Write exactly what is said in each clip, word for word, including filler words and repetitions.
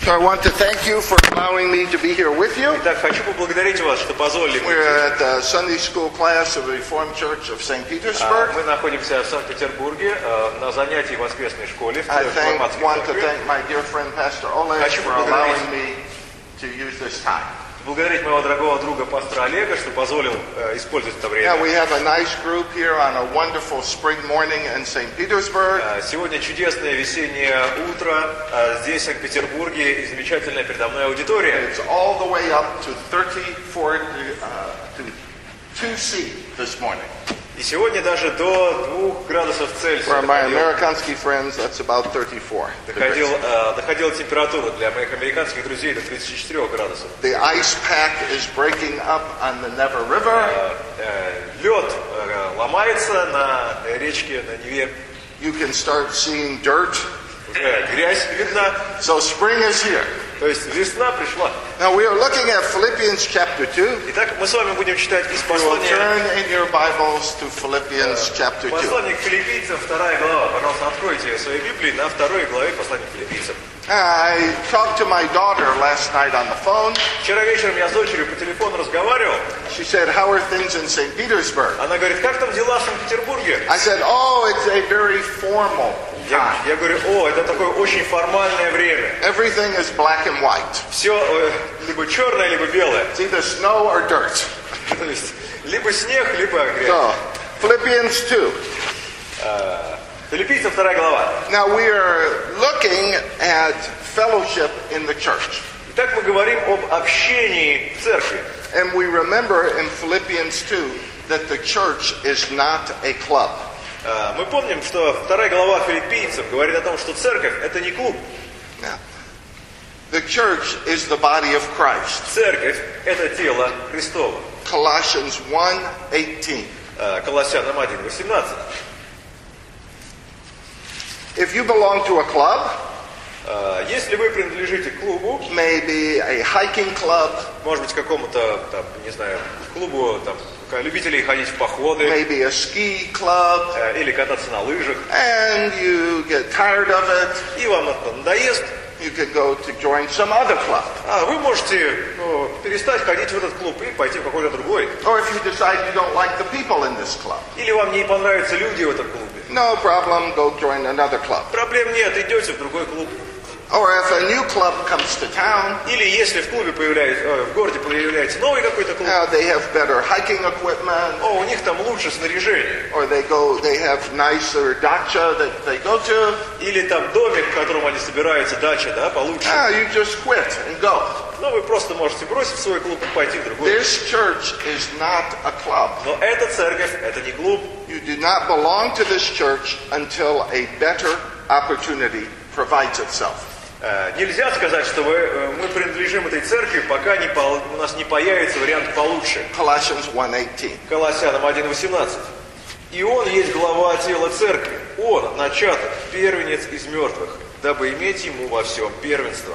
So I want to thank you for allowing me to be here with you. Итак, хочу поблагодарить вас, что позволили. We're at the Sunday School class of the Reformed Church of Saint Petersburg. Мы находимся в Санкт-Петербурге на занятии в воскресной школе. I thank, want to thank my dear friend Pastor Oleg for allowing me to use this time. Благодарить моего дорогого друга пастора Олега, что позволил э, использовать это время. Yeah, we have a nice group here on a wonderful spring morning in Saint Petersburg. Сегодня чудесное весеннее утро здесь, в Санкт-Петербурге, и замечательная передо мной аудитория. It's all the way up to thirty-four uh, to two C this morning. И сегодня даже до двух градусов Цельсия. For my American friends, that's about thirty-four. Доходил, э, доходила температура для моих американских друзей до тридцати четырёх градусов. The ice pack is breaking up on the Never River. Э, э, лед э, ломается на речке, на Неве. You can start seeing dirt. Уже грязь видно. So spring is here. То есть весна пришла. Now we are looking at Philippians chapter two. Итак, мы с вами будем читать из You will послания. turn in your Bibles to Philippians chapter two. Послание к Филиппийцам, вторая глава. Пожалуйста, откройте свои Библии на второй главе послания к Филиппийцам. I talked to my daughter last night on the phone. Вчера вечером я с дочерью по телефону разговаривал. She said, "How are things in Saint Petersburg?" Она говорит, как там дела в Санкт-Петербурге? I said, "Oh, it's a very formal Я, time. я говорю, о, это такое очень формальное время. Everything is black and white. Все э, либо черное, либо белое. It's either snow or dirt." То есть либо снег, либо грязь. So, Philippians two. Филиппийцам вторая глава. Now we are looking at fellowship in the church. Итак, мы говорим об общении в церкви. And we remember in Philippians two that the church is not a club. Э, Мы помним, что вторая глава Филиппийцам говорит о том, что церковь это не клуб. Now, the church is the body of Christ. Церковь это тело Христово. Colossians one eighteen. Э, Колоссянам один восемнадцать. If you belong to a club, Э, Если вы принадлежите к клубу, maybe a hiking club, может быть, какому-то, там, не знаю, клубу там, любителей ходить в походы, maybe a ski club, э, или кататься на лыжах, and you get tired of it, и вам это надоест, you could go to join some other club. а вы можете ну, перестать ходить в этот клуб и пойти в какой-то другой. Or if you decide you don't like the people in this club, Или вам не понравятся люди в этом клубе. no problem, go join another club. Проблем нет, идете в другой клуб. Or if a new club comes to town, Или если в клубе появляется, э, в городе появляется новый какой-то клуб, now they have better hiking equipment, о, у них там лучше снаряжение. or they go, they have nicer dacha that they go to. Или там домик, в котором они собираются, дача, да, получше. Now you just quit and go. Но вы просто можете бросить свой клуб и пойти в другой. This church is not a club. Но эта церковь, это не клуб. You do not belong to this church until a better opportunity provides itself. Э, Нельзя сказать, что вы, э, мы принадлежим этой церкви, пока не пол- у нас не появится вариант получше. Colossians one eighteen. Колоссянам один восемнадцать. И он есть глава тела церкви. Он начаток, первенец из мертвых, дабы иметь ему во всем первенство.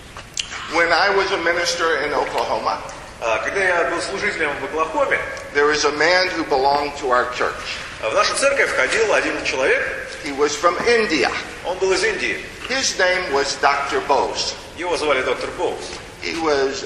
When I was a minister in Oklahoma, А, Когда я был служителем в Оклахоме, there was a man who belonged to our church. в нашу церковь входил один человек. He was from India. Он был из Индии. His name was Doctor Bose. Его звали доктор Боус. He was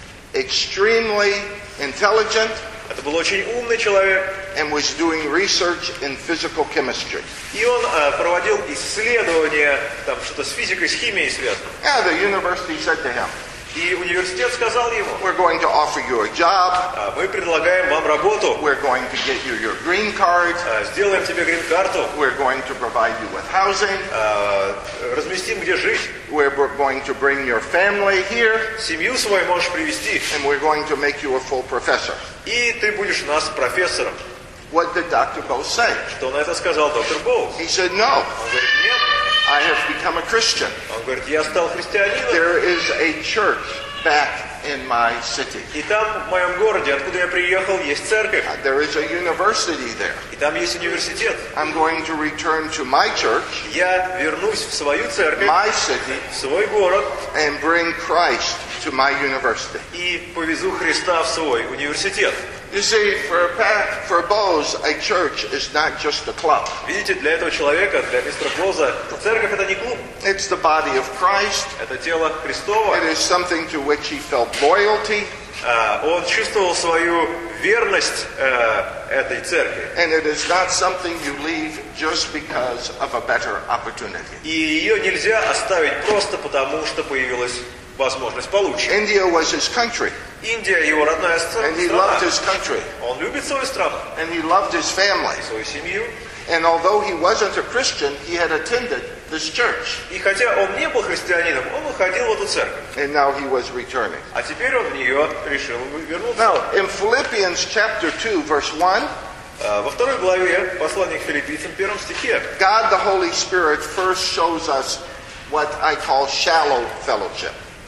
extremely intelligent Это был очень умный человек. and was doing research in physical chemistry. И он а, проводил исследования, там что-то с физикой, с химией связано. Yeah, the university said to him, И университет сказал ему, "We're going to offer you a job. а, мы предлагаем вам работу, We're going to get you your green card. а, сделаем тебе грин-карту, We're going to provide you with housing. а, разместим где жить, We're going to bring your family here, семью свою можешь привезти, and we're going to make you a full professor." и ты будешь у нас профессором. What did Doctor Bose say? Что на это сказал доктор Боус? He said, "No, Он говорит, нет. I have become a Christian. Он говорит, я стал христианином, There is a church back in my city. и там в моем городе, откуда я приехал, есть церковь, There is a university there. и там есть университет. I'm going to return to my church, Я вернусь в свою церковь, my city, в свой город, and bring Christ to my university." и повезу Христа в свой университет. You see, for, Pat, for Bose, a church is not just a club. Видите, для этого человека, для мистера Боза, церковь это не клуб. It's the body of Christ. Это тело Христово. It is something to which he felt loyalty. Uh, он чувствовал свою верность uh, этой церкви. And it is not something you leave just because of a better opportunity. И ее нельзя оставить просто потому, что появилась возможность получше. India was his country. Индия его родная страна. And he loved his country. Он любит свою страну. And he loved his family. Свою семью. And although he wasn't a Christian, he had attended this church. И хотя он не был христианином, он ходил в эту церковь. And now he was returning. А теперь он в нее решил вернуться. Now, in Philippians chapter two, verse one, Во второй главе послания к Филиппийцам, первом стихе, God the Holy Spirit first shows us what I call shallow fellowship.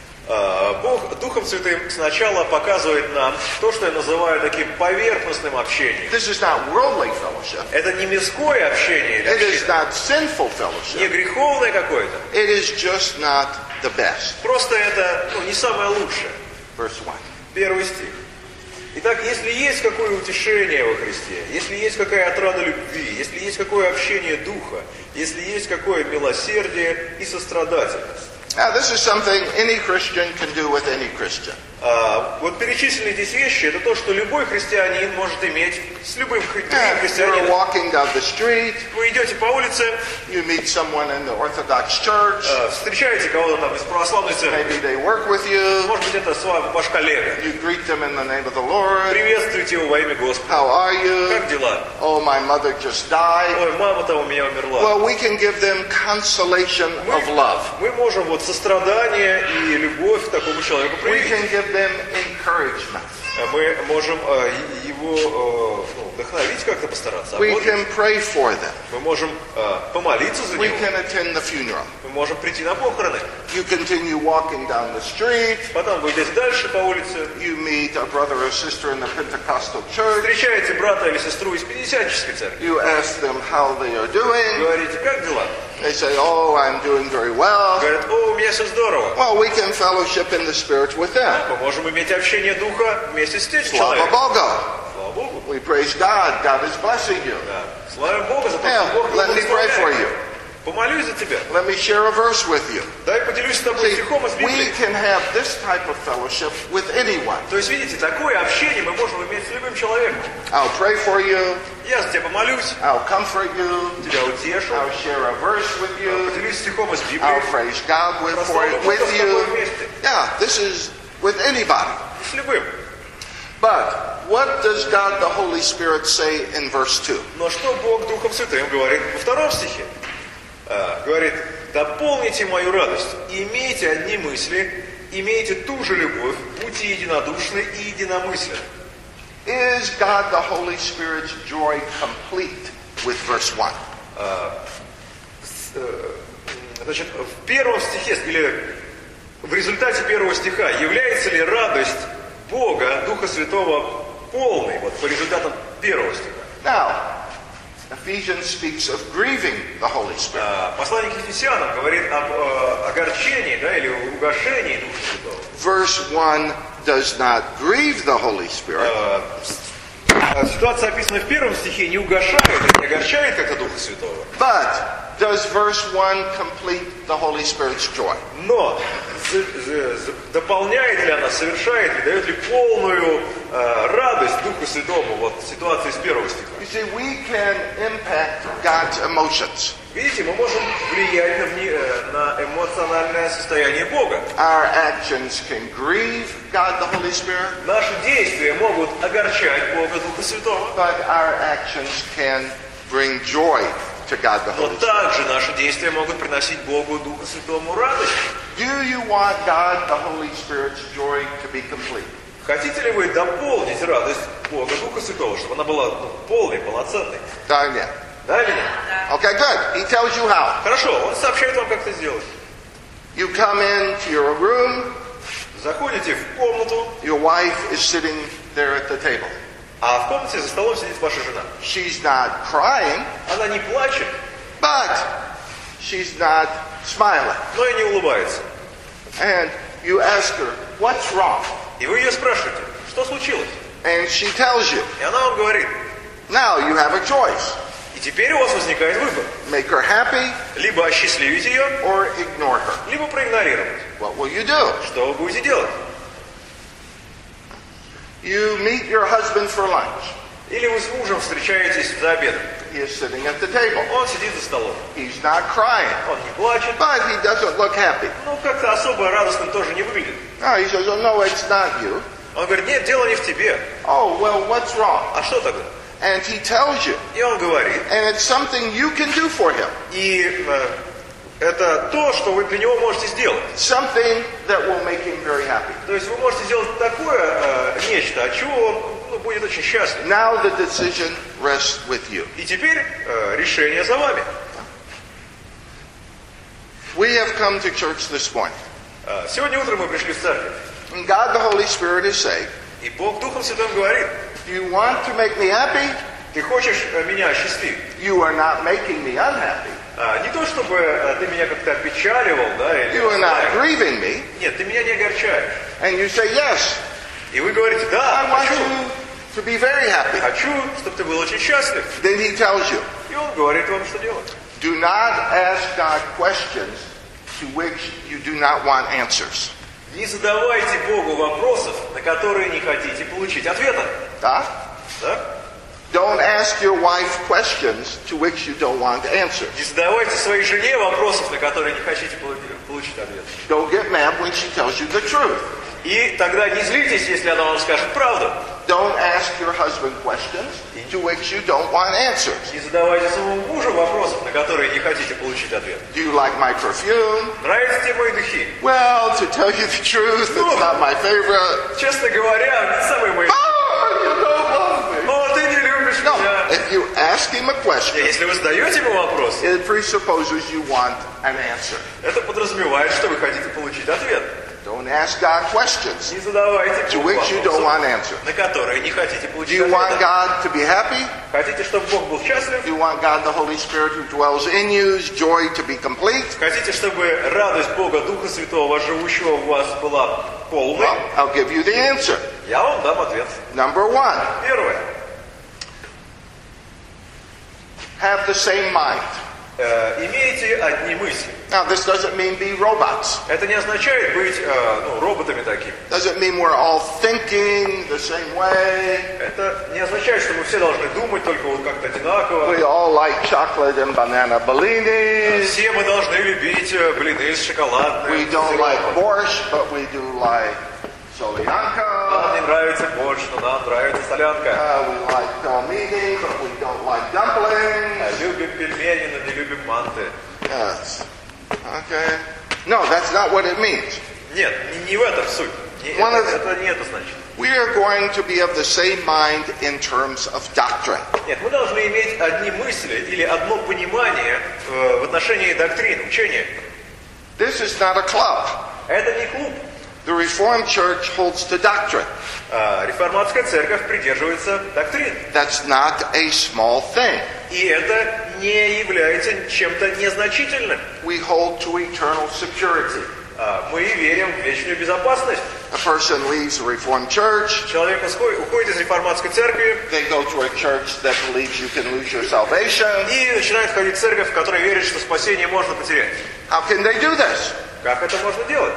Бог Духом Святым сначала показывает нам то, что я называю таким поверхностным общением. This is not worldly fellowship. Это не мирское общение, It is not sinful fellowship. не греховное какое-то. It is just not the best. Просто это ну, не самое лучшее. Verse one. Первый стих. Итак, если есть какое утешение во Христе, если есть какая отрада любви, если есть какое общение Духа, если есть какое милосердие и сострадательность. Now, this is something any Christian can do with any Christian. А, вот перечисленные здесь вещи, это то, что любой христианин может иметь с любым хри- And you're христианином. walking down the street, Вы идете по улице, you meet someone in the Orthodox Church, а, встречаете кого-то там из православной церкви. maybe they work with you, Может быть, это с вами ваш коллега. you greet them in the name of the Lord. Приветствуйте его во имя Господа. How are you? Как дела? Oh, my mother just died. Ой, мама-то у меня умерла. Well, we can give them consolation of love. Мы можем вот сострадание и любовь к такому человеку We проявить. can give them encouragement. Мы можем э, его э, ну, вдохновить как-то постараться. We Вот can pray for them. мы можем э, помолиться за We него. can attend the funeral. Мы можем прийти на похороны. You continue walking down the street. Потом вы идете дальше по улице. You meet a brother or sister in the Pentecostal church. Встречаете брата или сестру из пятидесятнической церкви. You ask them how they are doing. Говорите, как дела? They say, oh, I'm doing very well. Говорят, о, у меня все здорово. Well, we can fellowship in the Spirit with them. Мы можем иметь общение Духа вместе с этим Slava человеком. Boga. Слава Богу. We praise God. God is blessing you. Да. Славим Бога за то, Now, что Бог let me pray for благословляет. you. Помолюсь за тебя. Let me share a verse with you. Дай поделюсь с тобой See, стихом из we Библии. can have this type of fellowship with anyone. То есть, видите, такое общение мы можем иметь с любым человеком. I'll pray for you. Я за тебя помолюсь, I'll comfort you. тебя утешу, I'll share a verse with you. поделюсь стихом из Библии. I'll praise God with, for Прославлю it Бога with с тобой you. вместе. Yeah, this is with anybody. С любым. But what does God the Holy Spirit say in verse two? Но что Бог Духом Святым говорит во втором стихе? А, говорит, дополните мою радость, имейте одни мысли, имейте ту же любовь, будьте единодушны и единомысленны. Is God the Holy Spirit's joy complete with verse one? Значит, в первом стихе, или в результате первого стиха, является ли радость Бога, Духа Святого, полной, вот по результатам первого стиха? Now, Ephesians speaks of grieving the Holy Spirit. А, послание к Ефесянам говорит об э, огорчении, да, или угошении Духа Святого. Verse one does not grieve the Holy Spirit, А, Ситуация, описанная в первом стихе, не угошает, не огорчает как-то Духа Святого. but does verse one complete the Holy Spirit's joy? Но за- за- за- дополняет ли она, совершает ли, дает ли полную э, радость Духу Святому вот в ситуации с первого стиха? You see, we can impact God's emotions. Видите, мы можем влиять на, вне- э, на эмоциональное состояние Бога. Our actions can grieve God the Holy Spirit, Наши действия могут огорчать Бога Духа Святого, but our actions can bring joy to God the но Holy Spirit. также наши действия могут приносить Богу Духу Святому радость. Do you want God the Holy Spirit's joy to be complete? Хотите ли вы дополнить радость Бога Духа Святого, чтобы она была ну, полной, полноценной? Да, нет. Да или нет? Okay, good. He tells you how. Хорошо, он сообщает вам, как это сделать. You come into your room, Заходите в комнату, your wife is sitting there at the table. а в комнате за столом сидит ваша жена. She's not crying, Она не плачет, but she's not smiling. но и не улыбается. And you ask her, what's wrong? И вы ее спрашиваете, что случилось? And she tells you. И она вам говорит, Now you have a choice. И теперь у вас возникает выбор. Make her happy Либо осчастливить ее, or ignore her. либо проигнорировать. What will you do? Что вы будете делать? You meet your husband for lunch. Или вы с мужем встречаетесь за обедом. He is sitting at the table. Он сидит за столом. He's not crying, Он не плачет, but he doesn't look happy. ну как-то особо радостным тоже не выглядит. No, he says, oh, no, it's not you. Он говорит, нет, дело не в тебе. Oh, well, what's wrong? А что тогда? And he tells you. И он говорит, And it's something you can do for him. и э, это то, что вы для него можете сделать. Something that will make him very happy. То есть вы можете сделать такое э, нечто, от чего он ну, будет очень счастлив. Now the decision rests with you. И теперь э, решение за вами. We have come to church this morning. Э, сегодня утром мы пришли в церковь, And God the Holy Spirit is saying, и Бог Духом Святым говорит, do you want to make me happy? ты хочешь э, меня осчастливить? You are not making me unhappy. А, не то, чтобы э, ты меня как-то опечаливал, да, или... You are not grieving me. Нет, ты меня не огорчаешь. And you say, yes, И вы говорите, I да, want хочу, you to be very happy. хочу, чтобы ты был очень счастлив. Then he tells you, И он говорит вам, что делать. do not ask God questions to which you do not want answers. Не задавайте Богу вопросов, на которые не хотите получить ответа. Да? Да? Don't ask your wife questions to which you don't want answers. Не задавайте своей жене вопросов, на которые не хотите полу- получить ответ. Don't get mad when she tells you the truth. И тогда не злитесь, если она вам скажет правду. Don't ask your husband questions to which you don't want answers. Не задавайте своему мужу вопросов, на которые не хотите получить ответ. Do you like my perfume? Нравятся тебе мои духи? Well, to tell you the truth, it's not my favorite. Честно говоря, не самые мои. Oh, you don't love me. О, ты не любишь No, меня. if you ask him a question, Если вы задаете ему вопрос, it presupposes you want an answer. это подразумевает, что вы хотите получить ответ. Don't ask God questions Не задавайте to Богу which you don't вопросов, want answers. на которые не хотите Do получить you want ответа. God to be happy? Хотите, чтобы Бог был счастлив? Do you want God, the Holy Spirit who dwells in you, joy to be complete? Хотите, чтобы радость Бога, Духа Святого, живущего в вас, была полной? Well, I'll give you the answer. Я вам дам ответ. Number one, Первое. have the same mind. Э, имейте одни мысли. Now, this doesn't mean be robots. Это не означает быть э, ну, роботами такими. Doesn't mean we're all thinking the same way. Это не означает, что мы все должны думать только вот как-то одинаково. We all like chocolate and banana bellinis. Все мы должны любить э, блины с шоколадным. We don't like borscht, but we do like solyanka. Нам не нравится борщ, но нам нравится солянка. Uh, we like pelmeni, but we don't like dumplings. Любим пельмени, но не любим манты. Yes. Okay. No, that's not what it means. Нет, не, не в этом суть. Не, One это, of the- это не это значит. We are going to be of the same mind in terms of doctrine. Нет, мы должны иметь одни мысли или одно понимание э, в отношении доктрин, учения. This is not a club. Это не клуб. The Reformed Church holds to doctrine. А реформатская церковь придерживается доктрин. That's not a small thing. И это не является чем-то незначительным. We hold to eternal security. А мы верим в вечную безопасность. A person leaves a Reformed church, Человек уско- уходит из реформатской церкви they go to a church that believes you can lose your salvation. и начинает ходить в церковь, в которой верит, что спасение можно потерять. How can they do this? Как это можно делать?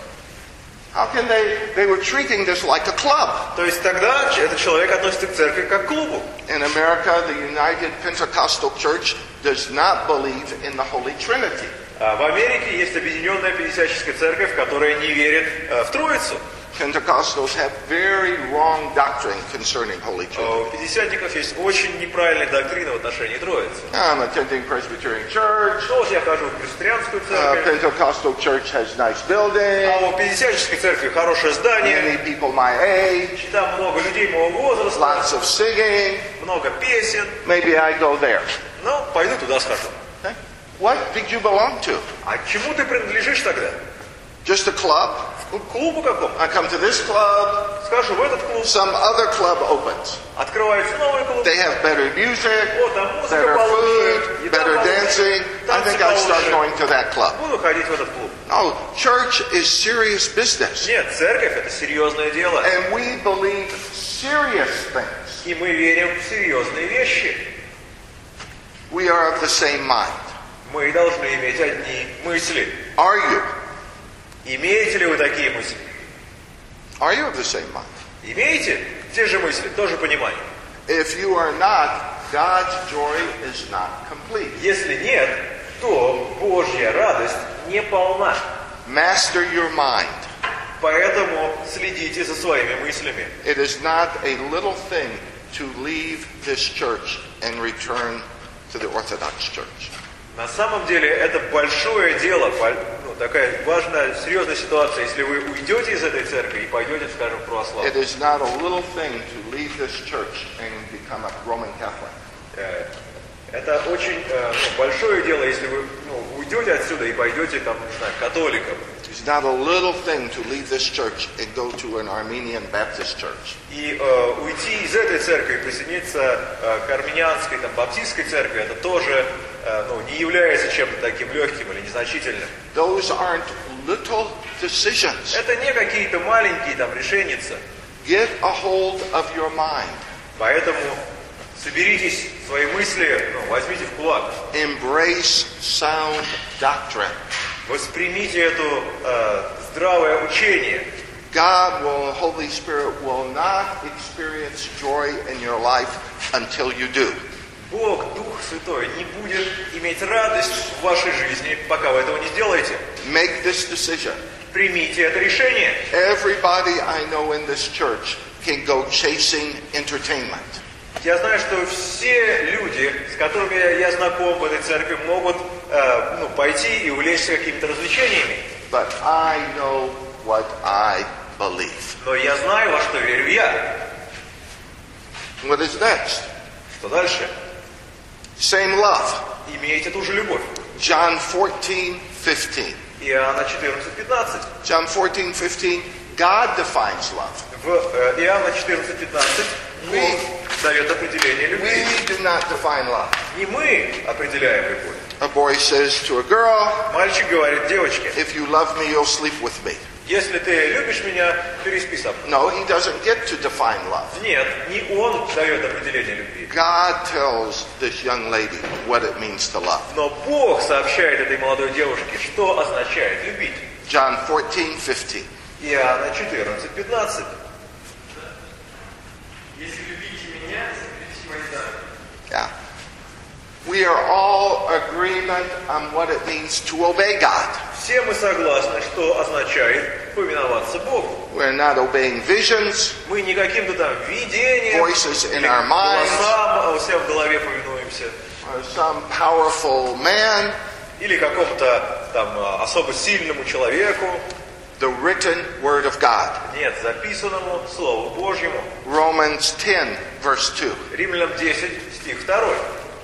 How can they? They were treating this like a club. То есть тогда этот человек относится к церкви как к клубу. In America, the United Pentecostal Church does not believe in the Holy Trinity. А в Америке есть объединенная пятидесятническая церковь, которая не верит э, в Троицу. Pentecostals have very wrong doctrine concerning Holy А Trinity. У пятидесятников есть очень неправильная доктрина в отношении Троицы. I'm attending Presbyterian Church. Ну вот я хожу в пресвитерианскую Uh, церковь, Pentecostal Church has nice building. а у пятидесятнической церкви хорошее здание, Many people my age. там много людей моего возраста, Lots of singing. много песен. Maybe I go there. Ну, пойду туда схожу. Okay. What did you belong to? А к чему ты принадлежишь тогда? Just a club? К клубу какому? I come to this club. Скажу, в этот клуб. Some other club opens. Открывается новый клуб. They have better music, О, там музыка better получше, food, еда better получше, dancing. I танцы think I start получше. going to that club. Буду ходить в этот клуб. No, church is serious business. Нет, церковь это серьезное дело. And we believe serious things. И мы верим в серьезные вещи. We are of the same mind. Мы должны иметь одни мысли. Are you? Имеете ли вы такие мысли? Are you of the same mind? Имеете те же мысли, тоже понимание? If you are not, God's joy is not complete. Если нет, то Божья радость не полна. Master your mind. Поэтому следите за своими мыслями. It is not a little thing to leave this church and return to the Orthodox Church. На самом деле это большое дело, ну, такая важная, серьезная ситуация, если вы уйдете из этой церкви и пойдете, скажем, в православие. It is not a little thing to leave this church and become a Roman Catholic. Это очень ну, большое дело, если вы ну, уйдете отсюда и пойдете там, не знаю, католиком. It's not a little thing to leave this church and go to an Armenian Baptist church. И э, уйти из этой церкви и присоединиться э, к армянской, там, баптистской церкви, это тоже э, ну, не является чем-то таким легким или незначительным. Those aren't little decisions. Это не какие-то маленькие там решеницы. Get a hold of your mind. Поэтому соберитесь, свои мысли ну, возьмите в кулак. Embrace sound doctrine. Воспримите это э, здравое учение. God will, Holy Spirit will not experience joy in your life until you do. Бог, Дух Святой, не будет иметь радость в вашей жизни, пока вы этого не сделаете. Make this decision. Примите это решение. Everybody I know in this church can go chasing entertainment. Я знаю, что все люди, с которыми я знаком в этой церкви, могут э, ну, пойти и увлечься какими-то развлечениями. But I know what I believe. Но я знаю, во что верю я. What is next? Что дальше? Same love. Имейте ту же любовь. John fourteen fifteen. Иоанна четырнадцать пятнадцать. John fourteen fifteen. God defines love. В э, Иоанна четырнадцать пятнадцать Бог дает определение любви. We do not define love. Не мы определяем любовь. A boy says to a girl, Мальчик говорит девочке: if you love me, you'll sleep with me. если ты любишь меня, переспи со мной. No, he doesn't get to define love. Нет, не он дает определение любви. God tells this young lady what it means to love. Но Бог сообщает этой молодой девушке, что означает любить. John fourteen fifteen. Иоанна четырнадцать пятнадцать. Если любите меня, соблюдите мои заповеди. Yeah. We are all agreement on what it means to obey God. Все мы согласны, что означает повиноваться Богу. We're not obeying visions, Мы не каким-то там видением, voices in или our minds, голосам у себя в голове повинуемся, or some powerful man. или какому-то там особо сильному человеку. The written word of God. Нет, записанному Слову Божьему. Romans ten verse two. Римлянам десять, стих второй.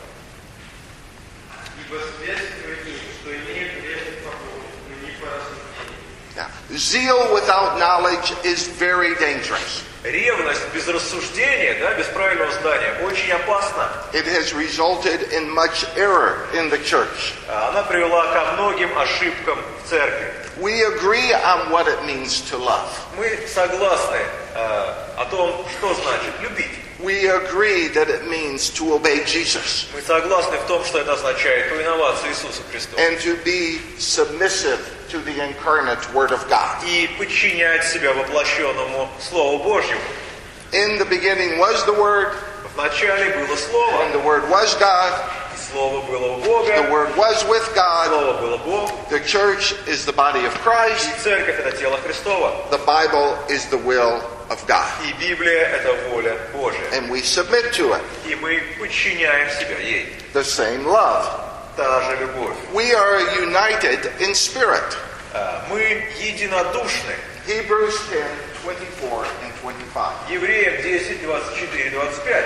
Ибо свидетельствует им, что имеют ревность по Богу, но не по рассуждению. Yeah. Zeal without knowledge is very dangerous. Ревность без рассуждения, да, без правильного знания, очень опасна. It has resulted in much error in the church. Она привела ко многим ошибкам в церкви. We agree on what it means to love. Мы согласны э, о том, что значит любить. We agree that it means to obey Jesus Мы согласны в том, что это означает повиноваться Иисусу Христу. and to be submissive to the incarnate Word of God. И подчинять себя воплощенному Слову Божьему. In the beginning was the Word, Вначале было Слово, and the Word was God, и Слово было у the Бога, Word was with God. Слово было Бог, The church is the body of Christ. и Церковь — это тело Христово, The Bible is the will of God. и Библия — это воля Божия. And we submit to it. И мы подчиняем себя ей. The same love. Та же любовь. We are united in spirit. А, Мы единодушны. Hebrews ten twenty-four and twenty-five. Евреям десять, двадцать четыре, двадцать пять.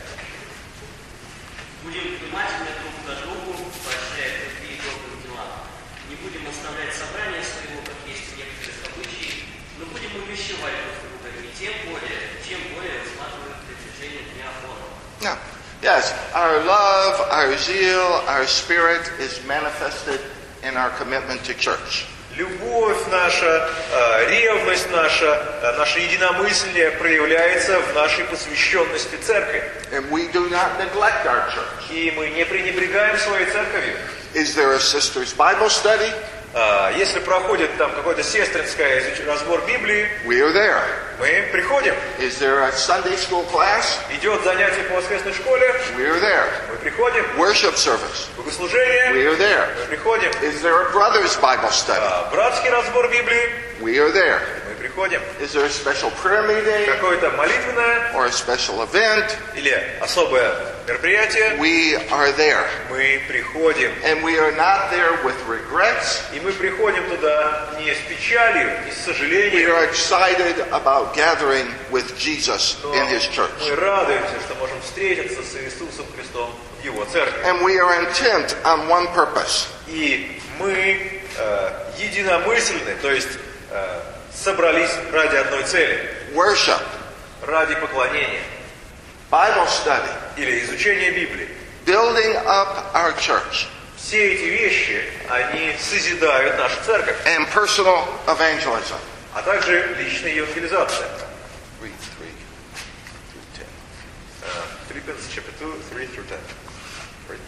Будем внимательны друг к другу, поощряя к любви и добрым делам. Не будем оставлять собрания своего, как есть в некоторых обычаях, но будем увещевать друг друга, и тем более, чем более рассматривают приближение дня Бога. Now, yes, our love, our zeal, our spirit is manifested in our commitment to church. любовь наша, ревность наша, наше единомыслие проявляется в нашей посвященности церкви. And we do not neglect our church. И мы не пренебрегаем своей церковью. Is there a sister's Bible study? Если проходит там какое-то сестринское разбор Библии, We are there. мы приходим. Is there a Sunday school class? Идет занятие по воскресной школе, We are there. мы приходим. Worship service? Богослужение, We are there. мы приходим. Is there a brother's Bible study? А, братский разбор Библии, We are there. мы приходим. Is there a special prayer meeting Какое-то молитвенное or a special event? или особое мероприятие, We are there. мы приходим. And we are not there with regrets. И мы приходим туда не с печалью, не с We сожалением, are excited about gathering with Jesus но in His church. мы радуемся, что можем встретиться с Иисусом Христом в Его церкви. And we are intent on one purpose. И мы э, единомысленны, то есть э, собрались ради одной цели, Worship, ради поклонения Bible study, или изучения Библии. building up our church, Все эти вещи, они созидают нашу церковь, and personal evangelism. а также личная евангелизация. Read three through ten. Philippians chapter two, three through ten. Right.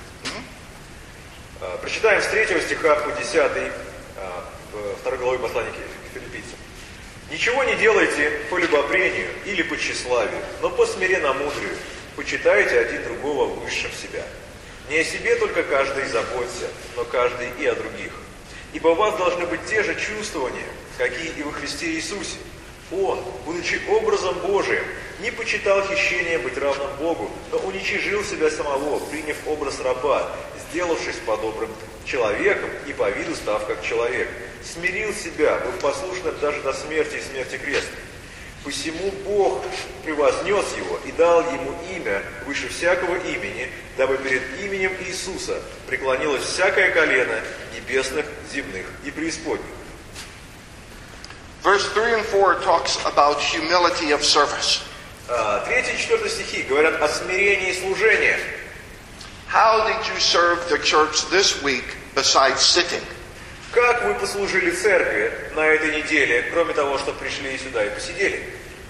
Э, Прочитаем с третьего стиха по десятый в второй главе послания к филиппийцам. «Ничего не делайте по любопрению или по тщеславию, но по смиренномудрию. Почитайте один другого высшим себя. Не о себе только каждый заботься, но каждый и о других. Ибо у вас должны быть те же чувствования, какие и во Христе Иисусе. Он, будучи образом Божиим, не почитал хищения быть равным Богу, но уничижил себя самого, приняв образ раба, сделавшись подобным человеком и по виду став как человек. Смирил себя, был послушным даже до смерти и смерти крестной. Посему Бог превознес его и дал ему имя выше всякого имени, дабы перед именем Иисуса преклонилось всякое колено небесных, земных и преисподних». Verse three and four talks about humility of service. А, Третий и четвертый стихи говорят о смирении служения. How did you serve the church this week besides sitting? Как вы послужили церкви на этой неделе, кроме того, что пришли сюда и посидели?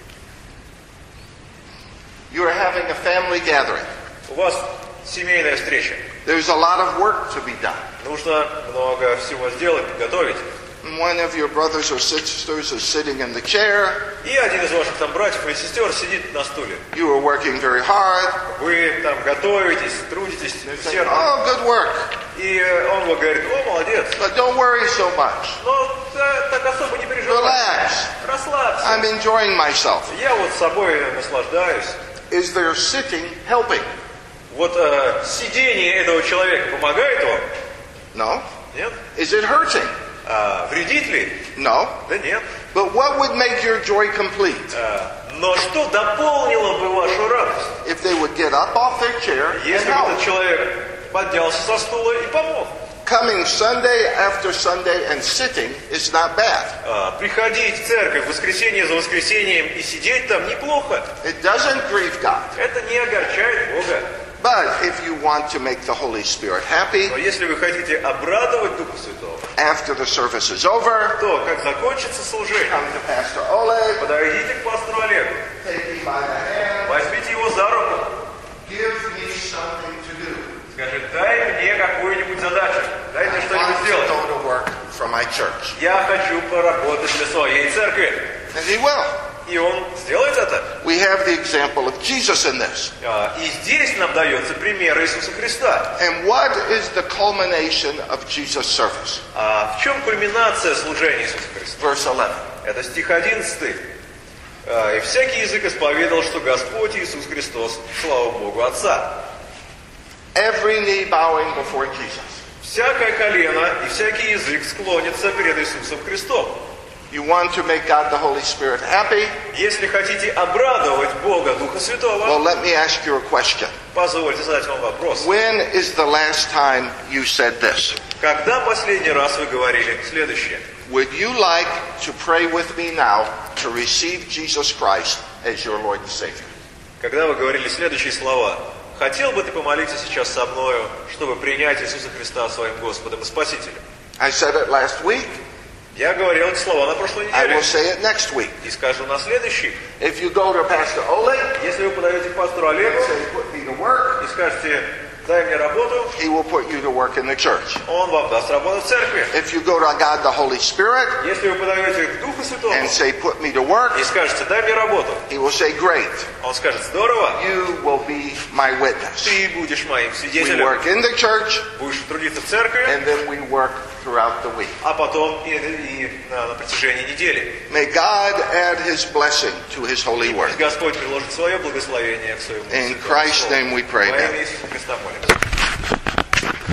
You are having a family gathering. У вас семейная встреча. There's a lot of work to be done. Нужно много всего сделать, готовить. One of your brothers or sisters is sitting in the chair. И один из ваших там братьев или сестер сидит на стуле. You are working very hard. Вы там готовитесь, трудитесь Saying, усердно. oh, good work. И он вам говорит: о, молодец. But don't worry so much. Но да, так особо не переживай. Relax. Расслабься. I'm enjoying myself. Я вот собой наслаждаюсь. Is there sitting helping? Вот э, сидение этого человека помогает вам? No. Нет? Is it hurting? А, вредит ли? No. Да нет. But what would make your joy complete? А, но что дополнило бы вашу радость? If they would get up off their chair and Если бы help. этот человек поднялся со стула и помог. Coming Sunday after Sunday and sitting is not bad. А, приходить в церковь в воскресенье за воскресеньем и сидеть там неплохо. It doesn't grieve God. Это не огорчает Бога. But if you want to make the Holy Spirit happy, Но если вы хотите обрадовать Духа Святого, after the service is over, то, как закончится служение, come to Pastor Oleg, подойдите к пастору Олегу, take me by the hand, возьмите его за руку, give me something to do. скажи: дай мне какую-нибудь задачу, дай мне I что-нибудь want to сделать. go to work for my church. Я хочу поработать для своей церкви. And he will. И он сделает это. We have the example of Jesus in this. А, И здесь нам дается пример Иисуса Христа. And what is the culmination of Jesus' service? А в чем кульминация служения Иисуса Христа? Verse eleven. Это стих одиннадцатый. А, «И всякий язык исповедал, что Господь Иисус Христос, слава Богу Отца». Every knee bowing before Jesus. Всякое колено и всякий язык склонится перед Иисусом Христом. You want to make God the Holy Spirit happy? Если хотите обрадовать Бога Духа Святого, Well, let me ask you a question. позвольте задать вам вопрос. When is the last time you said this? Когда последний раз вы говорили следующее? Would you like to pray with me now to receive Jesus Christ as your Lord and Savior? Когда вы говорили следующие слова: «Хотел бы ты помолиться сейчас со мною, чтобы принять Иисуса Христа своим Господом и Спасителем?» I said it last week. Я говорил эти слова на прошлой I неделе. will say it next week. И скажу на следующий. If you go to Pastor Oleg Если вы подойдете к пастору Олегу and say, put me to work, и скажете, дай мне работу, he will put you to work in the church. он вам даст работу в церкви. If you go to God the Holy Spirit Если вы подойдете к Духу Святому and say, put me to work, и скажете, дай мне работу, he will say, great, он скажет, здорово, you will be my witness. ты будешь моим We свидетелем, work in the church будешь трудиться в церкви, and then we work throughout the week. а потом и, и на, на протяжении недели. May God add his blessing to his holy word. Господь приложит свое благословение к своему In святому Christ's слову. name we pray. Во имя Иисуса Христа молимся.